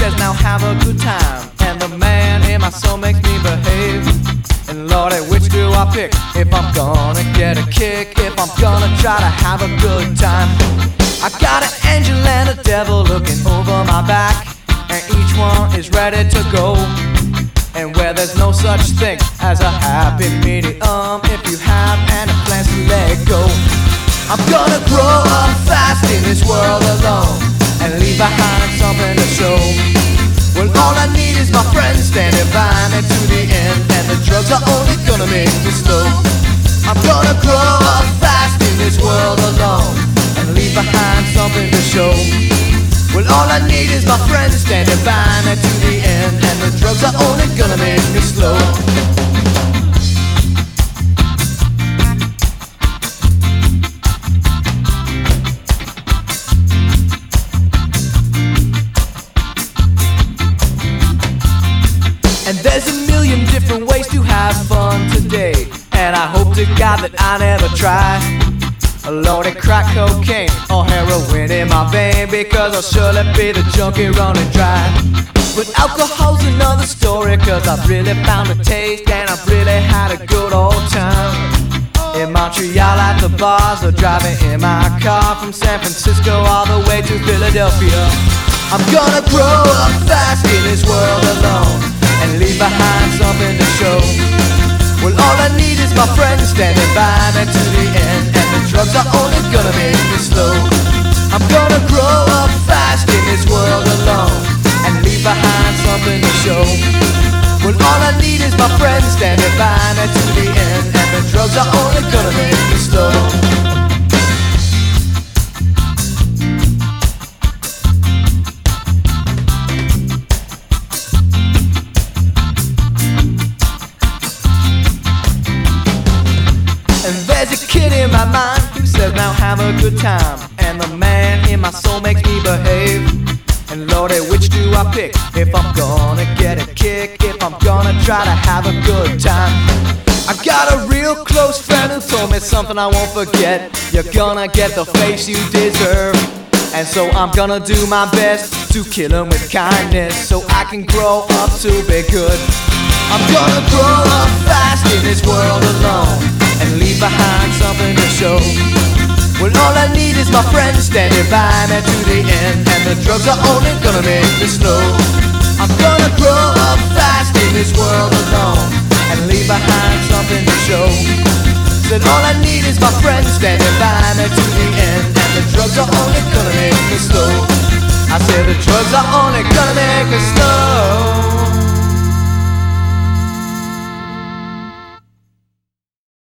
says now have a good time, and the man in my soul makes me behave. And Lordy, which do I pick? If I'm gonna get a kick, if I'm gonna try to have a good time. I got an angel and a devil looking over my back, and each one is ready to go. And where there's no such thing as a happy medium, if you have any plans to let go. I'm gonna grow up fast in this world alone, and leave behind something to show. Well, all I need is my friends standing by me to the end, and the drugs are only gonna make me slow. I'm gonna grow up fast in this world alone, and leave behind something to show. Well, all I need is my friends standing by me to the end, and the drugs are only gonna make me slow. And there's a million different ways to have fun today, and I hope to God that I never try a loaded crack cocaine or heroin in my vein, because I'll surely be the junkie running dry. But alcohol's another story, cause I've really found a taste, and I've really had a good old time in Montreal at the bars, or driving in my car from San Francisco all the way to Philadelphia. I'm gonna grow up fast in this world alone, and leave behind something to show. Well, all I need is my friends standing by me to the end, and the drugs are only gonna make me slow. I'm gonna grow up fast in this world alone, and leave behind something to show. Well, all I need is my friends standing by me to the end, and the drugs are only gonna make me slow. And there's a kid in my mind who says now have a good time, and the man in my soul makes me behave. And Lordy, which do I pick? If I'm gonna get a kick, if I'm gonna try to have a good time. I got a real close friend who told me something I won't forget: you're gonna get the face you deserve. And so I'm gonna do my best to kill him with kindness, so I can grow up to be good. I'm gonna grow up fast in this world alone, and leave behind something to show. Well, all I need is my friends standing by me to the end, and the drugs are only gonna make me slow. I'm gonna grow up fast in this world alone, and leave behind something to show. Said all I need is my friends standing by me to the end, and the drugs are only gonna make me slow. I said the drugs are only gonna make me slow.